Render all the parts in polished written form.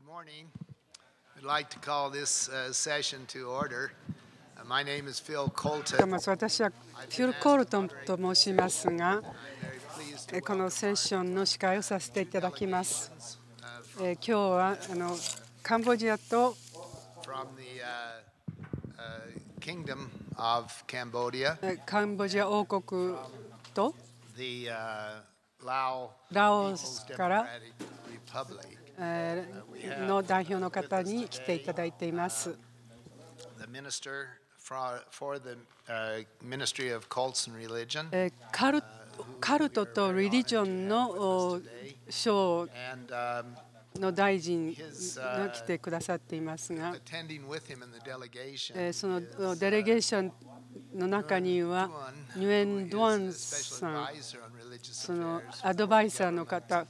morning. I'd like to call this session to order. My name is Phil Colton. 私はフィル・コールトンと申しますが、このセッションの司会をさせていただきます。今日はカンボジアと from the Kingdom of Cambodia, カンボジア王国と the Lao ラオ People's スから Democratic Republic. の代表の方に来ていただいています。 The minister for the Ministry of Cults and Religion. カルトとリリジョンの省 And の大臣が来てくださっていますが、 attending with him in the delegation そのデレゲーションの中にはニュエン・ドゥアンさん、 advisor on religious その affairs アドバイザーの方、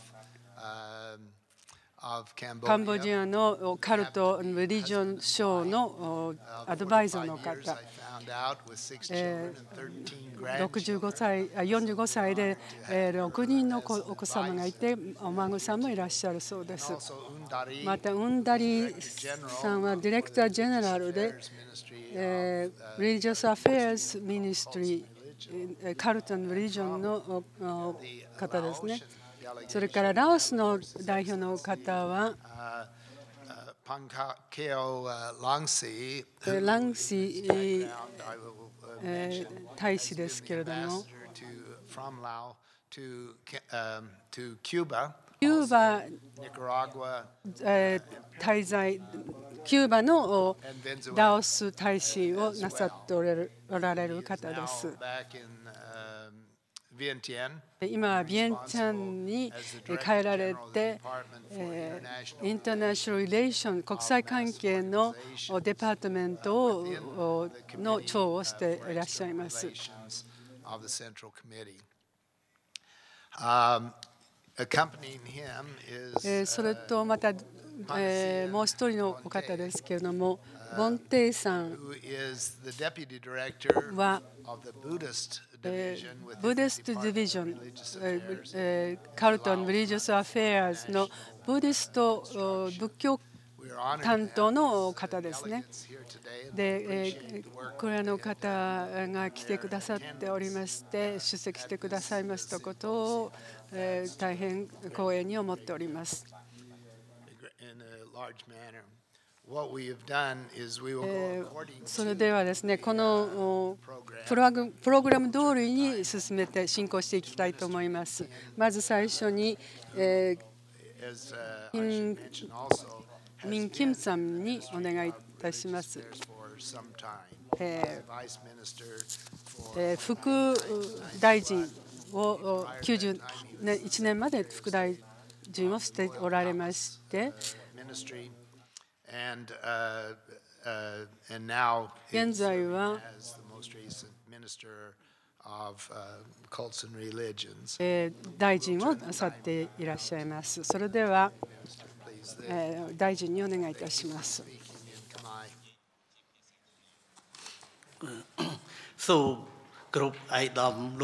of カンボ Cambodia. ジアのカルト・リリジョン省のアドバイザーの 45 years, 方、 I found out, with 6 children and 13 45歳で6人のお子様がいて、お孫さんもいらっしゃるそうです。 Also, Undari またウンダリさんはディレクター・ジェネラルで Religious Affairs Ministry カルト・リリジョンの方ですね。それからラオスの代表の方は Pankeo Langsi, ランシ I will 大使ですけれども、 ambassador from Laos to Cuba, キューバ Nicaragua, 滞在キューバの and Venezuela. ラオス大使をなさっておられる方で Now す。 back in Vientiane. 今はビエンチャンに帰られて、インターナショナル・リレーション国際関係のデパートメントの長をしていらっしゃいます。 Of the Central Committee. Accompanying him is それとまたもう一人のお方ですけれども、ボンテイさん who is the deputy director は of the Buddhist division with ブディスト・ディビジョン、カルトン・リリジョス・アフェアーズのブディスト仏教担当の方ですね。で、これらの方が来てくださっておりまして、出席してくださいましたことを大変光栄に思っております。 in a large manner. What we have done is we will go according それではですね、このプログラム通りに進めて進行していきたいと思います。まず最初に、 as I should mention also ミン・キムさんにお願いいたします。 for some time. Vice minister for 副大臣を91年まで副大臣をしておられまして、 ministry and now 現在は as the most recent minister of cults and religions. 大臣をなさっていらっしゃいます。それでは大臣にお願いいたします。 សូមគ្រប់ឯកឧត្តម